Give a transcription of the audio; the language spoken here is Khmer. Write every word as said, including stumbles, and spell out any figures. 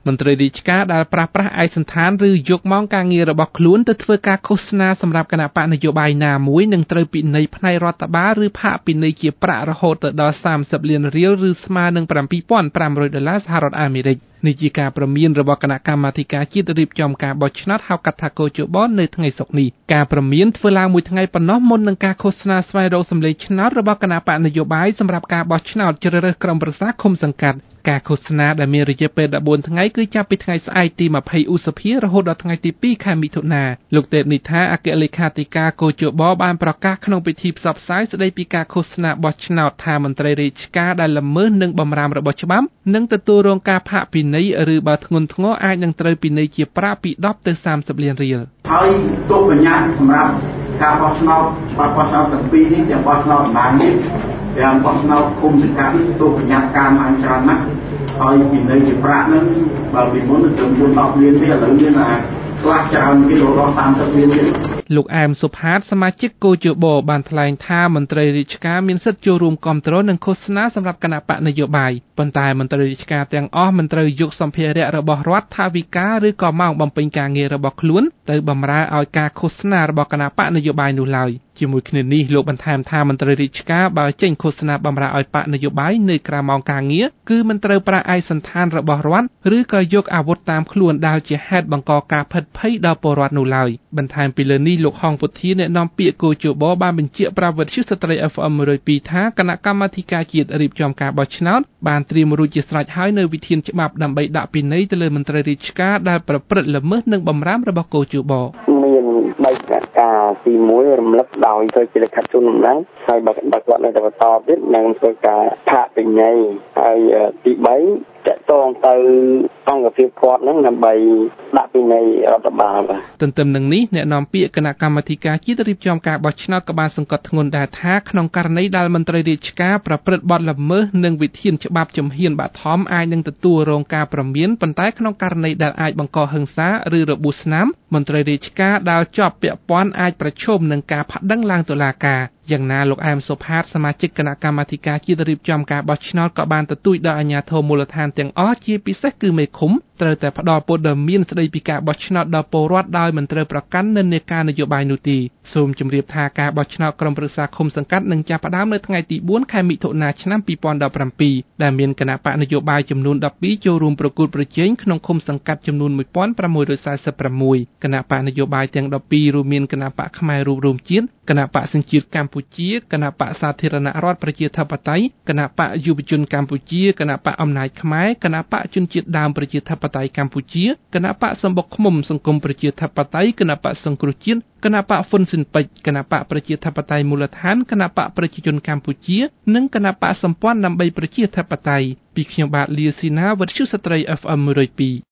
មន្ត្រីរាជការដែលប្រាស្រ័យឯកសណ្ឋានឬយកម៉ោងការងាររបស់ខ្លួនទៅធ្វើការឃោសនាសម្រាប់គណៈបកនយោបាយណាមួយនឹងត្រូវពិន័យផ្នែករដ្ឋបាលឬផាកពិន័យជាប្រាក់រហូតទៅដល់សាមសិបលានរៀលឬស្មើនឹងប្រាំពីរពាន់ប្រាំរយដុល្លារសហរដ្ឋអាមេរិកនេះជាការព្រមានរបស់គណៈកម្មាធិការជាតិរៀបចំការបោះឆ្នោតហៅកាត់ថាកោជបនៅថ្ងៃសុក្រនេះការព្រមានធ្វើឡើងមួយថ្ងៃប៉ុណ្ណោះមុននឹងការឃោសនាស្វែងរកសម្លេងឆ្នោតរបស់គណៈបកនយោបាយសម្រាប់ការបោះឆ្នោតជ្រើសរើសក្រុមប្រឹក្សាឃុំសង្កាត់ការឃោសនាដែលមានរយៈពេលដប់បួនថ្ងៃគឺចាប់ពីថ្ងៃស្អែកទីម្ភៃឧសភារហូតដល់ថ្ងៃទីពីរខែមិថុនាលោកទេពនិថាអគ្គលេខាធិការកោជបបានប្រកាសក្នុងពិធីផ្សព្វផ្សាយស្ដីពីការឃោសនាបោះឆ្នោតថាមន្ត្រីរាជការដែលល្មើសនិងបំរាមរបស់ច្បាប់នឹងទទួលរងការផាកពិន័យឬបើធ្ងន់ធ្ងរអាចនឹងត្រូវពិន័យជាប្រាក់ពីដប់ទៅសាមសិបលានរៀលហើយទុកបញ្ញត្តិសម្រាប់ការបោះឆ្នោតច្បាប់បោះឆ្នោតទាំងពីរនេះទាំងបោះឆ្នោតបាននេះទាំងបោះឆ្នោតឃុំសង្កាត់នេះទុកបញ្ញត្តិការបានច្រើនណាស់ហើយពិន័យជាប្រាក់ហ្នឹងបើពីមុនទៅត្រឹមដប់លានទេឥឡូវមានអាខ្លះច្រើនគេរហូតសាមសិបលានទៀតលោកអែមសុផាតសមាជិកកោជបបានថ្លែងថាមន្ត្រីរាជការមានសិទ្ធិចូលរួមគាំទ្រនិងឃោសនាសម្រាប់គណៈបកនយោបាយប៉ុន្តែមន្ត្រីរាជការទាំងអស់មិនត្រូវយកសម្ភារៈរបស់រដ្ឋថាវិការឬក៏ម៉ោងបំពេញការងាររបស់ខ្លួនទៅបម្រើឲ្យការឃោសនារបស់គណៈបកនយោបាយនោះឡើយជាមួយគ្នានេះលោកបន្ថែមថាមន្ត្រីរាជការបើចេញឃោសនាបម្រើឲ្យបកនយោបាយនៅក្រៅម៉ោងការងារគឺមិនត្រូវប្រើឯកសណ្ឋានរបស់រដ្ឋឬក៏យកអាវុធតាមខ្លួនដែលជាហេតុបង្កការភិតភ័យដល់ពលរដ្ឋនោះឡើយបន្ថែមពីលើនេះលោកហងពុធាអ្នកនាំពាក្យកោជបបានបញ្ជាក់ប្រាប់វិទ្យុស្ត្រី អេហ្វ អេម មួយរយពីរថាគណៈកម្មាធិការជាតិរៀបចំការបោះឆ្នោតបានត្រៀមរួចជាស្រេចហើយនៅវិធានច្បាប់ដើម្បីដាក់ពិន័យទៅលើមន្ត្រីរាជការដែលប្រព្រឹត្តល្មើសនិងបំរាមរបស់កោជបមានបីប្រការទីមួយរំលឹកដោយធ្វើជាលិខិតជូនដំណឹងហើយបើបើគាត់នៅតែបន្តទៀតនឹងធ្វើការផាកពិន័យហើយទីបីតកតងទៅអង្គភាពគាត់នឹងដើម្បីដាក់ពិន័យរដ្ឋបាលបាទទន្ទឹមនឹងនេះអ្នកនាំពាក្យគណៈកម្មាធិការជាតិរៀបចំការបោះឆ្នោតក៏បានសង្កត់ធ្ងន់ដែរថាក្នុងករណីដែលមន្ត្រីរាជការប្រព្រឹត្តបទល្មើសនិងវិធានច្បាប់ជំហានបឋមអាចនឹងទទួលរងការព្រមានប៉ុន្តែក្នុងករណីដែលអាចបង្កហិង្សាឬរបួសស្នាមមន្ត្រីរាជការដែលជាប់ពាក់ព័ន្ធអាចប្រឈមនឹងការប្តឹងឡើងតុលាការយ៉ាងណាលោកអែមសុផាតសមាជិកគណៈកម្មាធិការជាតិរៀបចំការបោះឆ្នោតក៏បានទទូចដល់អាជ្ញាធរមូលដ្ឋានទាំងអស់ជាពិសេសគឺមេឃុំត្រូវតែផ្ដល់ព័ត៌មានស្ដីពីការបោះឆ្នោតដល់ពលរដ្ឋដោយមិនត្រូវប្រកាន់និន្នាការនយោបាយនោះទេសូមជម្រាបថាការបោះឆ្នោតក្រុមប្រឹក្សាឃុំសង្កាត់នឹងចាប់ផ្ដើមនៅថ្ងៃទីបួនខែមិថុនាឆ្នាំពីរពាន់ដប់ប្រាំពីរដែលមានគណៈបកនយោបាយចំនួនដប់ពីរចូលរួមប្រកួតប្រជែងក្នុងឃុំសង្កាត់ចំនួនមួយពាន់ប្រាំមួយរយសែសិបប្រាំមួយគណៈបកនយោបាយទាំងដប់ពីររួមមានគណៈបកផ្នែករួមរួមជាតិគណៈបកសញ្ជាតិកម្ពុជាគណៈបកសាធារណរដ្ឋប្រជាធិបតេយ្យគណៈបកយុវជនកម្ពុជាគណៈបកអំណាចខ្មែរគណៈបកជនជាតិដើមប្រជាធិបតេយ្យកម្ពុជាគណៈបកសម្បុកឃ្មុំសង្គមប្រជាធិបតេយ្យគណៈបកសង្គ្រោះជាតិគណៈបកហ្វុនស៊ិនពេជ្រគណៈបកប្រជាធិបតេយ្យមូលដ្ឋានគណៈបកប្រជាជនកម្ពុជានិងគណៈបកសម្ព័ន្ធដើម្បីប្រជាធិបតេយ្យពីខ្ញុំបាទលាស៊ីណាវិទ្យុស្ត្រី អេហ្វ អេម មួយរយពីរ